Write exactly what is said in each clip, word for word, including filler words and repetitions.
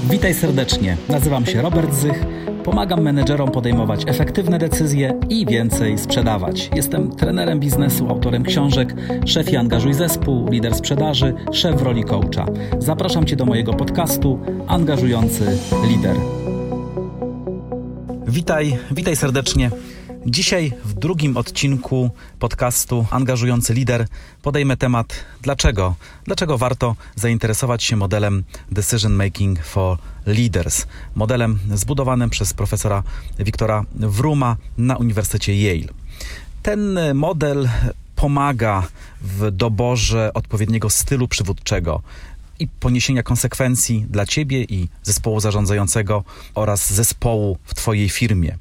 Witaj serdecznie, nazywam się Robert Zych, pomagam menedżerom podejmować efektywne decyzje i więcej sprzedawać. Jestem trenerem biznesu, autorem książek Szef i angażuj zespół, lider sprzedaży, szef w roli coacha. Zapraszam Cię do mojego podcastu Angażujący Lider. Witaj, witaj serdecznie. Dzisiaj w drugim odcinku podcastu Angażujący Lider podejmę temat dlaczego. Dlaczego warto zainteresować się modelem Decision Making for Leaders. Modelem zbudowanym przez profesora Viktora Vrooma na Uniwersytecie Yale. Ten model pomaga w doborze odpowiedniego stylu przywódczego i poniesienia konsekwencji dla Ciebie i zespołu zarządzającego oraz zespołu w Twojej firmie.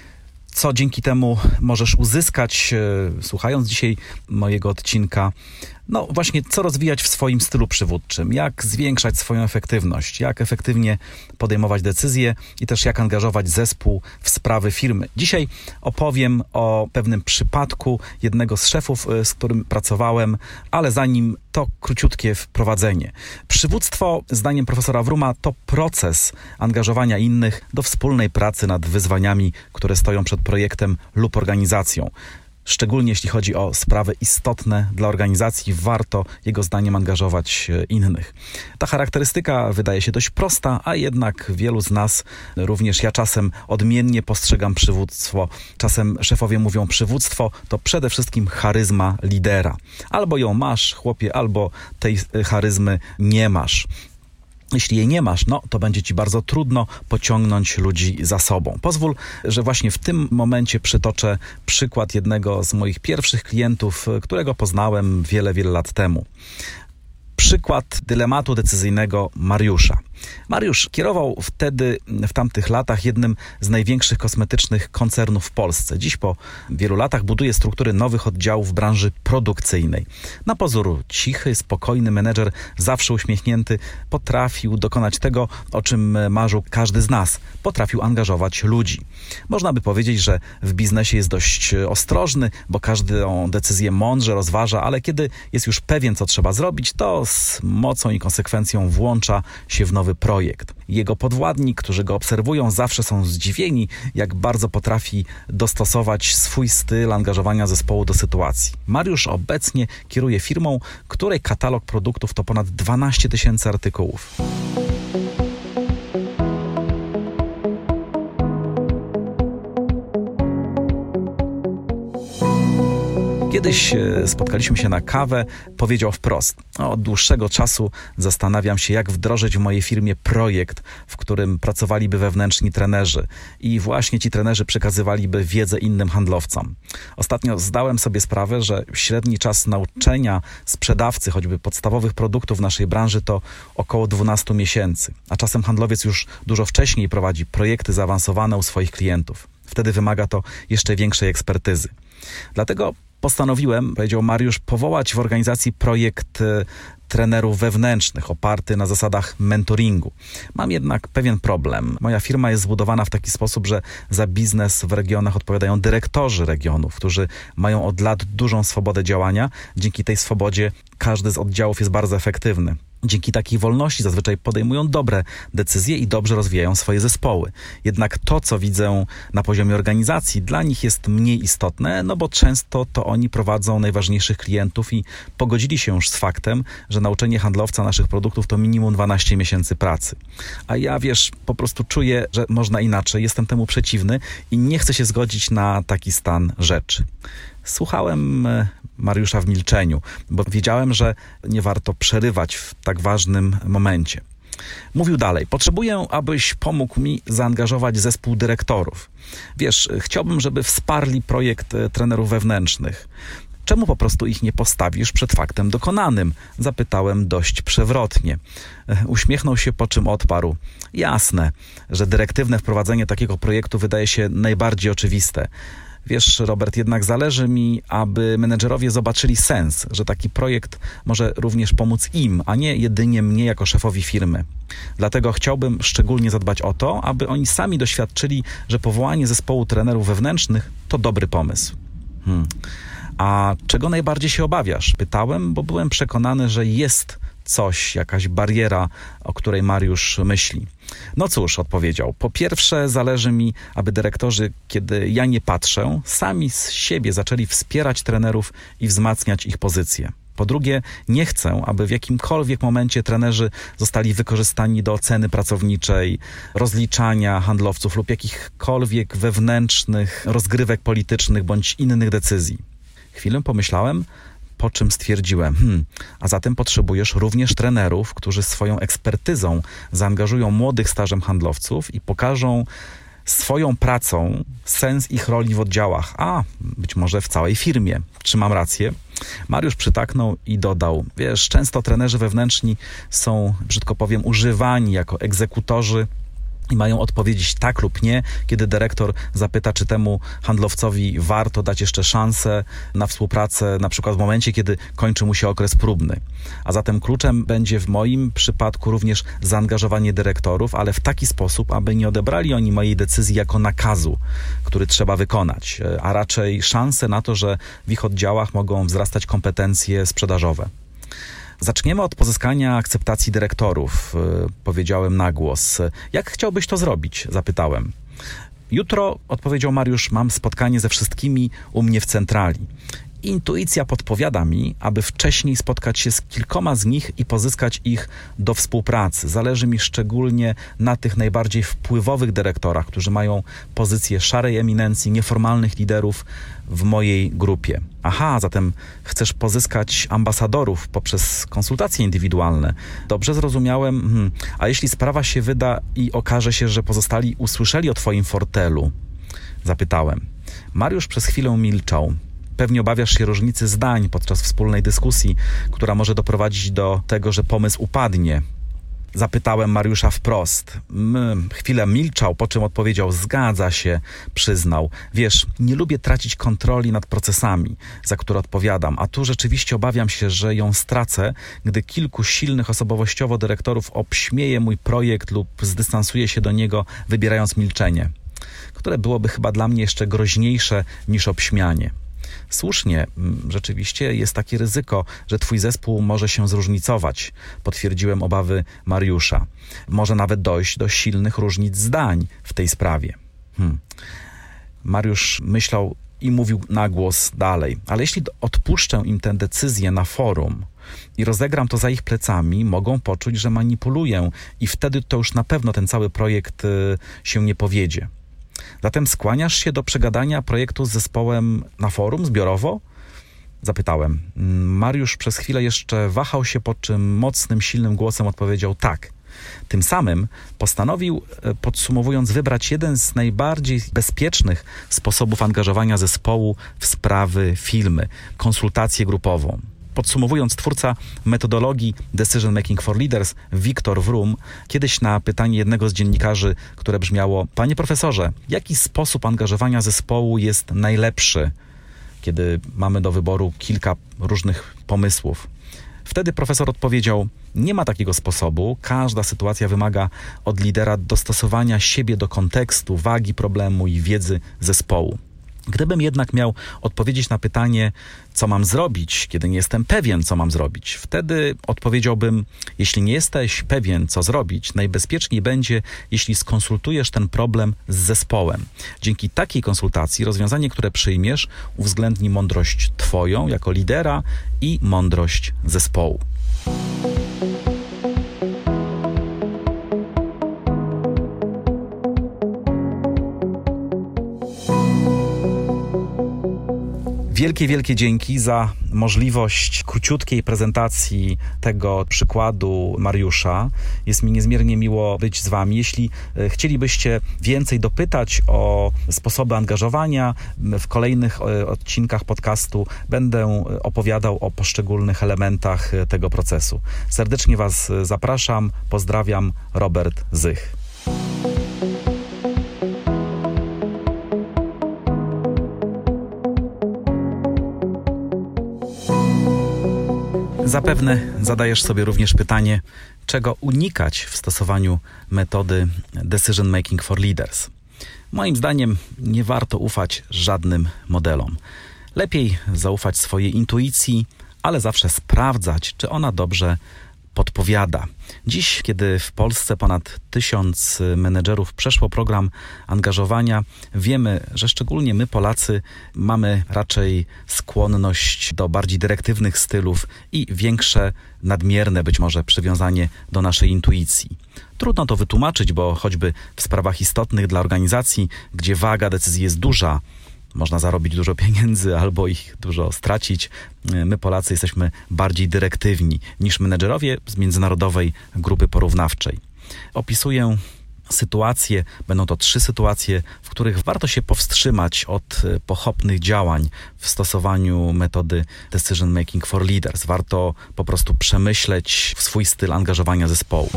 Co dzięki temu możesz uzyskać, słuchając dzisiaj mojego odcinka, no właśnie co rozwijać w swoim stylu przywódczym, jak zwiększać swoją efektywność, jak efektywnie podejmować decyzje i też jak angażować zespół w sprawy firmy. Dzisiaj opowiem o pewnym przypadku jednego z szefów, z którym pracowałem, ale zanim to króciutkie wprowadzenie. Przywództwo, zdaniem profesora Vrooma, to proces angażowania innych do wspólnej pracy nad wyzwaniami, które stoją przed projektem lub organizacją. Szczególnie jeśli chodzi o sprawy istotne dla organizacji, warto jego zdaniem angażować innych. Ta charakterystyka wydaje się dość prosta, a jednak wielu z nas, również ja czasem odmiennie postrzegam przywództwo. Czasem szefowie mówią, przywództwo to przede wszystkim charyzma lidera. Albo ją masz, chłopie, albo tej charyzmy nie masz. Jeśli jej nie masz, no to będzie Ci bardzo trudno pociągnąć ludzi za sobą. Pozwól, że właśnie w tym momencie przytoczę przykład jednego z moich pierwszych klientów, którego poznałem wiele, wiele lat temu. Przykład dylematu decyzyjnego Mariusza. Mariusz kierował wtedy, w tamtych latach, jednym z największych kosmetycznych koncernów w Polsce. Dziś po wielu latach buduje struktury nowych oddziałów w branży produkcyjnej. Na pozór cichy, spokojny menedżer, zawsze uśmiechnięty, potrafił dokonać tego, o czym marzył każdy z nas. Potrafił angażować ludzi. Można by powiedzieć, że w biznesie jest dość ostrożny, bo każdą decyzję mądrze rozważa, ale kiedy jest już pewien, co trzeba zrobić, to z mocą i konsekwencją włącza się w nowy projekt. Jego podwładni, którzy go obserwują, zawsze są zdziwieni, jak bardzo potrafi dostosować swój styl angażowania zespołu do sytuacji. Mariusz obecnie kieruje firmą, której katalog produktów to ponad dwanaście tysięcy artykułów. Kiedyś spotkaliśmy się na kawę, powiedział wprost: od dłuższego czasu zastanawiam się, jak wdrożyć w mojej firmie projekt, w którym pracowaliby wewnętrzni trenerzy i właśnie ci trenerzy przekazywaliby wiedzę innym handlowcom. Ostatnio zdałem sobie sprawę, że średni czas nauczenia sprzedawcy choćby podstawowych produktów w naszej branży to około dwanaście miesięcy, a czasem handlowiec już dużo wcześniej prowadzi projekty zaawansowane u swoich klientów. Wtedy wymaga to jeszcze większej ekspertyzy. Dlatego postanowiłem, powiedział Mariusz, powołać w organizacji projekt trenerów wewnętrznych oparty na zasadach mentoringu. Mam jednak pewien problem. Moja firma jest zbudowana w taki sposób, że za biznes w regionach odpowiadają dyrektorzy regionów, którzy mają od lat dużą swobodę działania. Dzięki tej swobodzie każdy z oddziałów jest bardzo efektywny. Dzięki takiej wolności zazwyczaj podejmują dobre decyzje i dobrze rozwijają swoje zespoły. Jednak to, co widzę na poziomie organizacji, dla nich jest mniej istotne, no bo często to oni prowadzą najważniejszych klientów i pogodzili się już z faktem, że nauczenie handlowca naszych produktów to minimum dwanaście miesięcy pracy. A ja, wiesz, po prostu czuję, że można inaczej, jestem temu przeciwny i nie chcę się zgodzić na taki stan rzeczy. Słuchałem Mariusza w milczeniu, bo wiedziałem, że nie warto przerywać w tak ważnym momencie. Mówił dalej: potrzebuję, abyś pomógł mi zaangażować zespół dyrektorów. Wiesz, chciałbym, żeby wsparli projekt trenerów wewnętrznych. Czemu po prostu ich nie postawisz przed faktem dokonanym? Zapytałem dość przewrotnie. Uśmiechnął się, po czym odparł: jasne, że dyrektywne wprowadzenie takiego projektu wydaje się najbardziej oczywiste. Wiesz, Robert, jednak zależy mi, aby menedżerowie zobaczyli sens, że taki projekt może również pomóc im, a nie jedynie mnie jako szefowi firmy. Dlatego chciałbym szczególnie zadbać o to, aby oni sami doświadczyli, że powołanie zespołu trenerów wewnętrznych to dobry pomysł. Hmm. A czego najbardziej się obawiasz? Pytałem, bo byłem przekonany, że jest coś, jakaś bariera, o której Mariusz myśli. No cóż, odpowiedział, po pierwsze zależy mi, aby dyrektorzy, kiedy ja nie patrzę, sami z siebie zaczęli wspierać trenerów i wzmacniać ich pozycje. Po drugie, nie chcę, aby w jakimkolwiek momencie trenerzy zostali wykorzystani do oceny pracowniczej, rozliczania handlowców lub jakichkolwiek wewnętrznych rozgrywek politycznych bądź innych decyzji. Chwilę pomyślałem, po czym stwierdziłem, hmm, a zatem potrzebujesz również trenerów, którzy swoją ekspertyzą zaangażują młodych stażem handlowców i pokażą swoją pracą sens ich roli w oddziałach, a być może w całej firmie. Czy mam rację? Mariusz przytaknął i dodał, wiesz, często trenerzy wewnętrzni są, brzydko powiem, używani jako egzekutorzy i mają odpowiedzieć tak lub nie, kiedy dyrektor zapyta, czy temu handlowcowi warto dać jeszcze szansę na współpracę, na przykład w momencie, kiedy kończy mu się okres próbny. A zatem kluczem będzie w moim przypadku również zaangażowanie dyrektorów, ale w taki sposób, aby nie odebrali oni mojej decyzji jako nakazu, który trzeba wykonać, a raczej szansę na to, że w ich oddziałach mogą wzrastać kompetencje sprzedażowe. Zaczniemy od pozyskania akceptacji dyrektorów, powiedziałem na głos. Jak chciałbyś to zrobić? Zapytałem. Jutro, odpowiedział Mariusz, mam spotkanie ze wszystkimi u mnie w centrali. Intuicja podpowiada mi, aby wcześniej spotkać się z kilkoma z nich i pozyskać ich do współpracy. Zależy mi szczególnie na tych najbardziej wpływowych dyrektorach, którzy mają pozycję szarej eminencji, nieformalnych liderów w mojej grupie. Aha, zatem chcesz pozyskać ambasadorów poprzez konsultacje indywidualne. Dobrze zrozumiałem. Hmm. A jeśli sprawa się wyda i okaże się, że pozostali usłyszeli o twoim fortelu? Zapytałem. Mariusz przez chwilę milczał. Pewnie obawiasz się różnicy zdań podczas wspólnej dyskusji, która może doprowadzić do tego, że pomysł upadnie. Zapytałem Mariusza wprost. Hmm, chwilę milczał, po czym odpowiedział, zgadza się, przyznał. Wiesz, nie lubię tracić kontroli nad procesami, za które odpowiadam, a tu rzeczywiście obawiam się, że ją stracę, gdy kilku silnych osobowościowo dyrektorów obśmieje mój projekt lub zdystansuje się do niego, wybierając milczenie, które byłoby chyba dla mnie jeszcze groźniejsze niż obśmianie. Słusznie, rzeczywiście jest takie ryzyko, że twój zespół może się zróżnicować, potwierdziłem obawy Mariusza. Może nawet dojść do silnych różnic zdań w tej sprawie. Hmm. Mariusz myślał i mówił na głos dalej, ale jeśli odpuszczę im tę decyzję na forum i rozegram to za ich plecami, mogą poczuć, że manipuluję i wtedy to już na pewno ten cały projekt y, się nie powiedzie. Zatem skłaniasz się do przegadania projektu z zespołem na forum zbiorowo? Zapytałem. Mariusz przez chwilę jeszcze wahał się, po czym mocnym, silnym głosem odpowiedział tak. Tym samym postanowił, podsumowując, wybrać jeden z najbardziej bezpiecznych sposobów angażowania zespołu w sprawy firmy, konsultację grupową. Podsumowując, twórca metodologii Decision Making for Leaders, Viktor Vroom, kiedyś na pytanie jednego z dziennikarzy, które brzmiało: panie profesorze, jaki sposób angażowania zespołu jest najlepszy, kiedy mamy do wyboru kilka różnych pomysłów? Wtedy profesor odpowiedział: nie ma takiego sposobu, każda sytuacja wymaga od lidera dostosowania siebie do kontekstu, wagi problemu i wiedzy zespołu. Gdybym jednak miał odpowiedzieć na pytanie, co mam zrobić, kiedy nie jestem pewien, co mam zrobić, wtedy odpowiedziałbym, jeśli nie jesteś pewien, co zrobić, najbezpieczniej będzie, jeśli skonsultujesz ten problem z zespołem. Dzięki takiej konsultacji rozwiązanie, które przyjmiesz, uwzględni mądrość twoją jako lidera i mądrość zespołu. Wielkie, wielkie dzięki za możliwość króciutkiej prezentacji tego przykładu Mariusza. Jest mi niezmiernie miło być z wami. Jeśli chcielibyście więcej dopytać o sposoby angażowania, w kolejnych odcinkach podcastu będę opowiadał o poszczególnych elementach tego procesu. Serdecznie was zapraszam. Pozdrawiam, Robert Zych. Zapewne zadajesz sobie również pytanie, czego unikać w stosowaniu metody Decision Making for Leaders. Moim zdaniem nie warto ufać żadnym modelom. Lepiej zaufać swojej intuicji, ale zawsze sprawdzać, czy ona dobrze podpowiada. Dziś, kiedy w Polsce ponad tysiąc menedżerów przeszło program angażowania, wiemy, że szczególnie my Polacy mamy raczej skłonność do bardziej dyrektywnych stylów i większe, nadmierne być może przywiązanie do naszej intuicji. Trudno to wytłumaczyć, bo choćby w sprawach istotnych dla organizacji, gdzie waga decyzji jest duża, można zarobić dużo pieniędzy albo ich dużo stracić. My Polacy jesteśmy bardziej dyrektywni niż menedżerowie z międzynarodowej grupy porównawczej. Opisuję sytuacje, będą to trzy sytuacje, w których warto się powstrzymać od pochopnych działań w stosowaniu metody Decision Making for Leaders. Warto po prostu przemyśleć swój styl angażowania zespołu.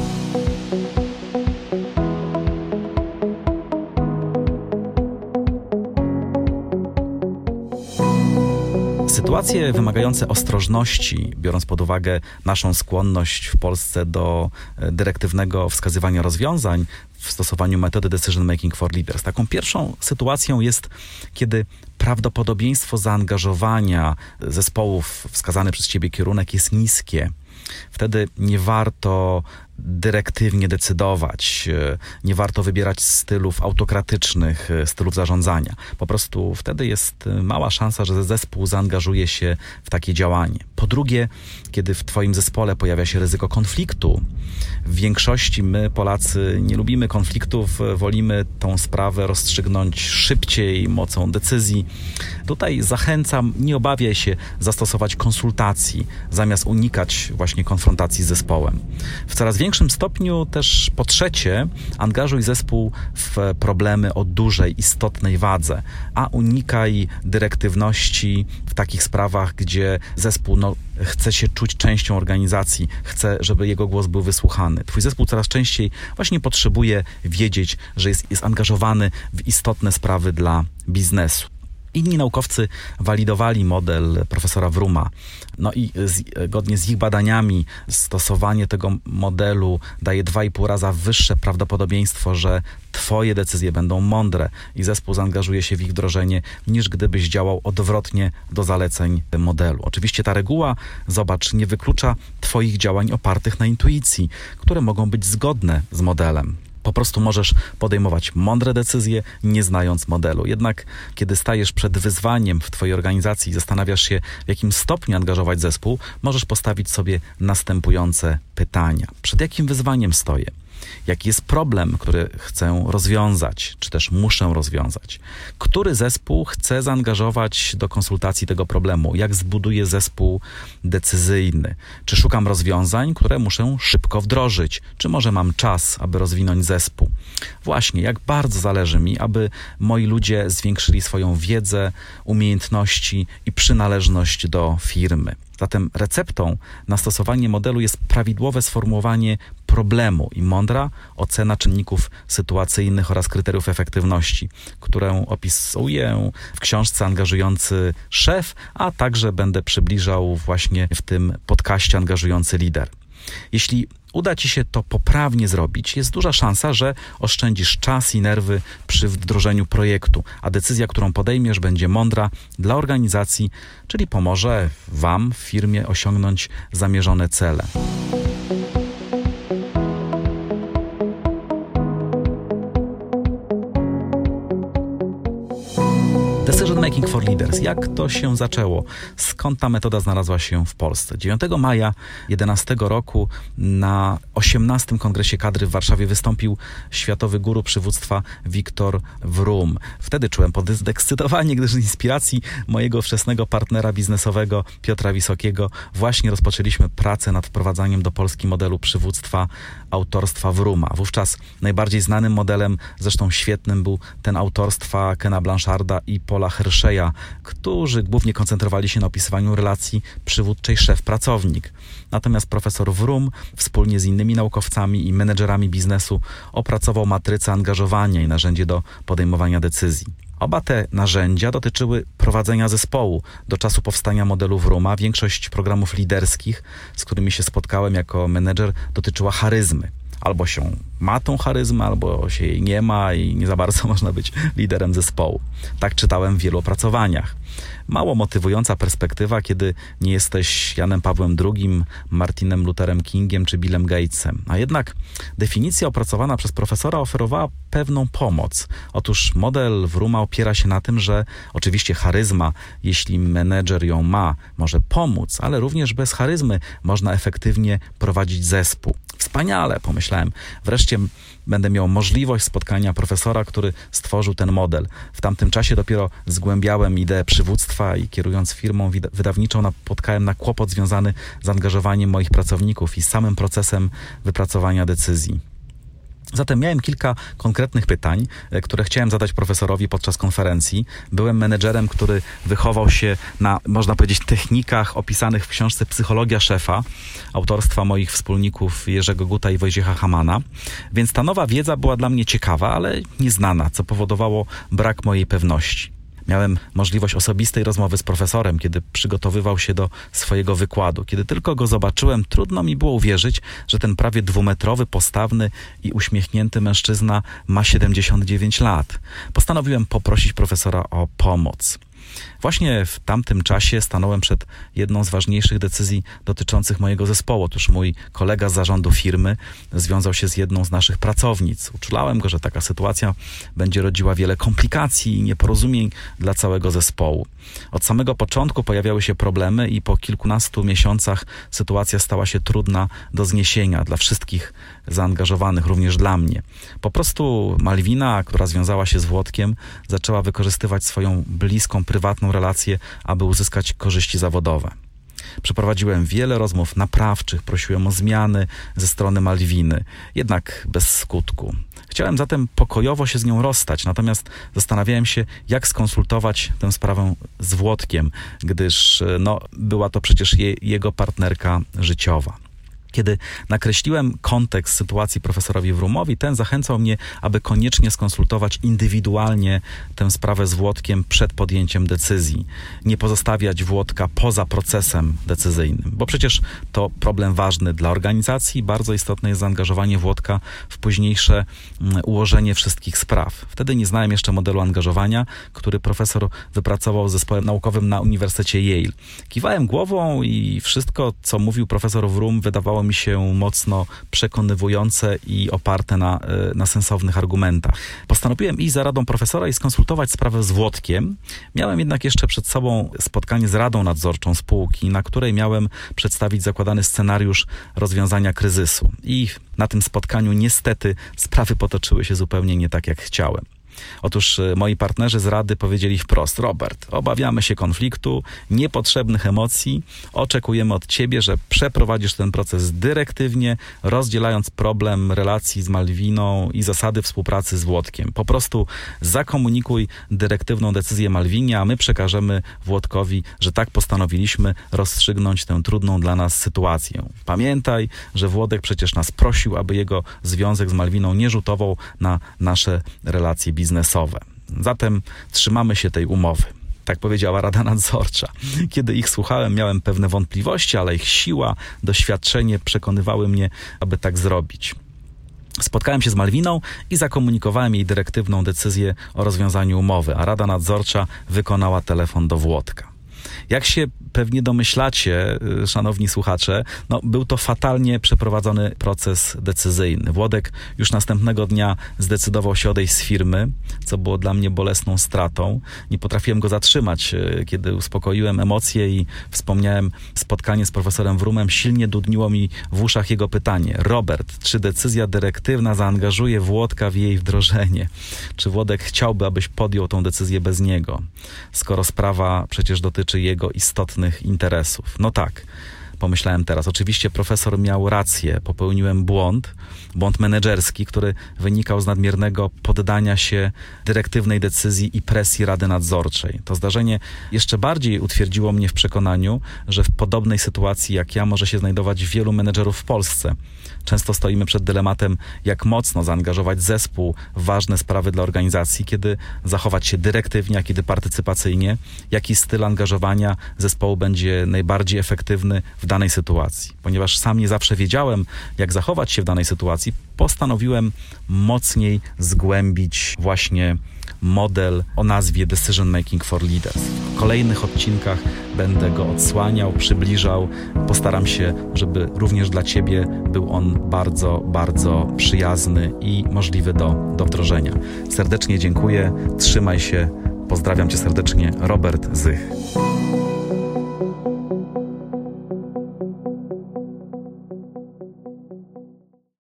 Sytuacje wymagające ostrożności, biorąc pod uwagę naszą skłonność w Polsce do dyrektywnego wskazywania rozwiązań w stosowaniu metody Decision Making for Leaders. Taką pierwszą sytuacją jest, kiedy prawdopodobieństwo zaangażowania zespołów w wskazany przez Ciebie kierunek jest niskie. Wtedy nie warto dyrektywnie decydować, nie warto wybierać stylów autokratycznych, stylów zarządzania. Po prostu wtedy jest mała szansa, że zespół zaangażuje się w takie działanie. Po drugie, kiedy w Twoim zespole pojawia się ryzyko konfliktu, w większości my Polacy nie lubimy konfliktów, wolimy tą sprawę rozstrzygnąć szybciej, mocą decyzji. Tutaj zachęcam, nie obawiaj się zastosować konsultacji, zamiast unikać właśnie konfrontacji z zespołem. W coraz większym stopniu też po trzecie, angażuj zespół w problemy o dużej, istotnej wadze, a unikaj dyrektywności w takich sprawach, gdzie zespół no, chce się czuć częścią organizacji, chce, żeby jego głos był wysłuchany. Twój zespół coraz częściej właśnie potrzebuje wiedzieć, że jest, jest angażowany w istotne sprawy dla biznesu. Inni naukowcy walidowali model profesora Wruma. No i zgodnie z ich badaniami stosowanie tego modelu daje dwa i pół raza wyższe prawdopodobieństwo, że Twoje decyzje będą mądre i zespół zaangażuje się w ich wdrożenie, niż gdybyś działał odwrotnie do zaleceń modelu. Oczywiście ta reguła, zobacz, nie wyklucza Twoich działań opartych na intuicji, które mogą być zgodne z modelem. Po prostu możesz podejmować mądre decyzje, nie znając modelu. Jednak kiedy stajesz przed wyzwaniem w Twojej organizacji i zastanawiasz się, w jakim stopniu angażować zespół, możesz postawić sobie następujące pytania. Przed jakim wyzwaniem stoję? Jaki jest problem, który chcę rozwiązać, czy też muszę rozwiązać? Który zespół chcę zaangażować do konsultacji tego problemu? Jak zbuduję zespół decyzyjny? Czy szukam rozwiązań, które muszę szybko wdrożyć? Czy może mam czas, aby rozwinąć zespół? Właśnie, jak bardzo zależy mi, aby moi ludzie zwiększyli swoją wiedzę, umiejętności i przynależność do firmy. Zatem receptą na stosowanie modelu jest prawidłowe sformułowanie problemu i mądra ocena czynników sytuacyjnych oraz kryteriów efektywności, którą opisuję w książce Angażujący szef, a także będę przybliżał właśnie w tym podcaście Angażujący lider. Jeśli uda Ci się to poprawnie zrobić, jest duża szansa, że oszczędzisz czas i nerwy przy wdrożeniu projektu, a decyzja, którą podejmiesz, będzie mądra dla organizacji, czyli pomoże Wam w firmie osiągnąć zamierzone cele. Decision Making for Leaders. Jak to się zaczęło? Skąd ta metoda znalazła się w Polsce? dziewiątego maja dwa tysiące jedenastego roku na osiemnastym Kongresie Kadry w Warszawie wystąpił światowy guru przywództwa Viktor Wrum. Wtedy czułem podekscytowanie, gdyż z inspiracji mojego wczesnego partnera biznesowego Piotra Wisokiego właśnie rozpoczęliśmy pracę nad wprowadzaniem do Polski modelu przywództwa autorstwa Wruma. Wówczas najbardziej znanym modelem, zresztą świetnym, był ten autorstwa Kena Blancharda i Paula Hersheya, którzy głównie koncentrowali się na opisywaniu relacji przywódczej szef-pracownik. Natomiast profesor Wrum wspólnie z innymi naukowcami i menedżerami biznesu opracował matrycę angażowania i narzędzie do podejmowania decyzji. Oba te narzędzia dotyczyły prowadzenia zespołu. Do czasu powstania modelu Wruma większość programów liderskich, z którymi się spotkałem jako menedżer, dotyczyła charyzmy. Albo się ma tą charyzmę, albo się jej nie ma i nie za bardzo można być liderem zespołu. Tak czytałem w wielu opracowaniach. Mało motywująca perspektywa, kiedy nie jesteś Janem Pawłem drugim, Martinem Lutherem Kingiem czy Billem Gatesem. A jednak definicja opracowana przez profesora oferowała pewną pomoc. Otóż model Vrooma opiera się na tym, że oczywiście charyzma, jeśli menedżer ją ma, może pomóc, ale również bez charyzmy można efektywnie prowadzić zespół. Wspaniale, pomyślałem. Wreszcie będę miał możliwość spotkania profesora, który stworzył ten model. W tamtym czasie dopiero zgłębiałem ideę przywództwa i kierując firmą wydawniczą napotkałem na kłopot związany z angażowaniem moich pracowników i samym procesem wypracowania decyzji. Zatem miałem kilka konkretnych pytań, które chciałem zadać profesorowi podczas konferencji. Byłem menedżerem, który wychował się na, można powiedzieć, technikach opisanych w książce Psychologia szefa, autorstwa moich wspólników Jerzego Guta i Wojciecha Hamana. Więc ta nowa wiedza była dla mnie ciekawa, ale nieznana, co powodowało brak mojej pewności. Miałem możliwość osobistej rozmowy z profesorem, kiedy przygotowywał się do swojego wykładu. Kiedy tylko go zobaczyłem, trudno mi było uwierzyć, że ten prawie dwumetrowy, postawny i uśmiechnięty mężczyzna ma siedemdziesiąt dziewięć lat. Postanowiłem poprosić profesora o pomoc. Właśnie w tamtym czasie stanąłem przed jedną z ważniejszych decyzji dotyczących mojego zespołu. Otóż mój kolega z zarządu firmy związał się z jedną z naszych pracownic. Uczulałem go, że taka sytuacja będzie rodziła wiele komplikacji i nieporozumień dla całego zespołu. Od samego początku pojawiały się problemy i po kilkunastu miesiącach sytuacja stała się trudna do zniesienia dla wszystkich zaangażowanych, również dla mnie. Po prostu Malwina, która związała się z Włodkiem, zaczęła wykorzystywać swoją bliską, prywatną relację, aby uzyskać korzyści zawodowe. Przeprowadziłem wiele rozmów naprawczych, prosiłem o zmiany ze strony Malwiny, jednak bez skutku. Chciałem zatem pokojowo się z nią rozstać, natomiast zastanawiałem się, jak skonsultować tę sprawę z Włodkiem, gdyż no, była to przecież je, jego partnerka życiowa. Kiedy nakreśliłem kontekst sytuacji profesorowi Vroomowi, ten zachęcał mnie, aby koniecznie skonsultować indywidualnie tę sprawę z Włodkiem przed podjęciem decyzji. Nie pozostawiać Włodka poza procesem decyzyjnym, bo przecież to problem ważny dla organizacji. Bardzo istotne jest zaangażowanie Włodka w późniejsze ułożenie wszystkich spraw. Wtedy nie znałem jeszcze modelu angażowania, który profesor wypracował z zespołem naukowym na Uniwersytecie Yale. Kiwałem głową i wszystko, co mówił profesor Vroom, wydawało mi się mocno przekonywujące i oparte na, na sensownych argumentach. Postanowiłem iść za radą profesora i skonsultować sprawę z Włodkiem. Miałem jednak jeszcze przed sobą spotkanie z radą nadzorczą spółki, na której miałem przedstawić zakładany scenariusz rozwiązania kryzysu. I na tym spotkaniu niestety sprawy potoczyły się zupełnie nie tak, jak chciałem. Otóż moi partnerzy z rady powiedzieli wprost: Robert, obawiamy się konfliktu, niepotrzebnych emocji, oczekujemy od ciebie, że przeprowadzisz ten proces dyrektywnie, rozdzielając problem relacji z Malwiną i zasady współpracy z Włodkiem. Po prostu zakomunikuj dyrektywną decyzję Malwinie, a my przekażemy Włodkowi, że tak postanowiliśmy rozstrzygnąć tę trudną dla nas sytuację. Pamiętaj, że Włodek przecież nas prosił, aby jego związek z Malwiną nie rzutował na nasze relacje biznesowe. Zatem trzymamy się tej umowy. Tak powiedziała Rada Nadzorcza. Kiedy ich słuchałem, miałem pewne wątpliwości, ale ich siła, doświadczenie przekonywały mnie, aby tak zrobić. Spotkałem się z Malwiną i zakomunikowałem jej dyrektywną decyzję o rozwiązaniu umowy, a Rada Nadzorcza wykonała telefon do Włodka. Jak się pewnie domyślacie, szanowni słuchacze, no, był to fatalnie przeprowadzony proces decyzyjny. Włodek już następnego dnia zdecydował się odejść z firmy, co było dla mnie bolesną stratą. Nie potrafiłem go zatrzymać. Kiedy uspokoiłem emocje i wspomniałem spotkanie z profesorem Vroomem, silnie dudniło mi w uszach jego pytanie: Robert, czy decyzja dyrektywna zaangażuje Włodka w jej wdrożenie? Czy Włodek chciałby, abyś podjął tą decyzję bez niego, skoro sprawa przecież dotyczy jego istotnych interesów? No tak, pomyślałem teraz. Oczywiście profesor miał rację. Popełniłem błąd, błąd menedżerski, który wynikał z nadmiernego poddania się dyrektywnej decyzji i presji Rady Nadzorczej. To zdarzenie jeszcze bardziej utwierdziło mnie w przekonaniu, że w podobnej sytuacji jak ja może się znajdować wielu menedżerów w Polsce. Często stoimy przed dylematem, jak mocno zaangażować zespół w ważne sprawy dla organizacji, kiedy zachować się dyrektywnie, a kiedy partycypacyjnie, jaki styl angażowania zespołu będzie najbardziej efektywny w danej sytuacji. Ponieważ sam nie zawsze wiedziałem, jak zachować się w danej sytuacji, postanowiłem mocniej zgłębić właśnie model o nazwie Decision Making for Leaders. W kolejnych odcinkach będę go odsłaniał, przybliżał. Postaram się, żeby również dla Ciebie był on bardzo, bardzo przyjazny i możliwy do, do wdrożenia. Serdecznie dziękuję, trzymaj się, pozdrawiam Cię serdecznie, Robert Zych.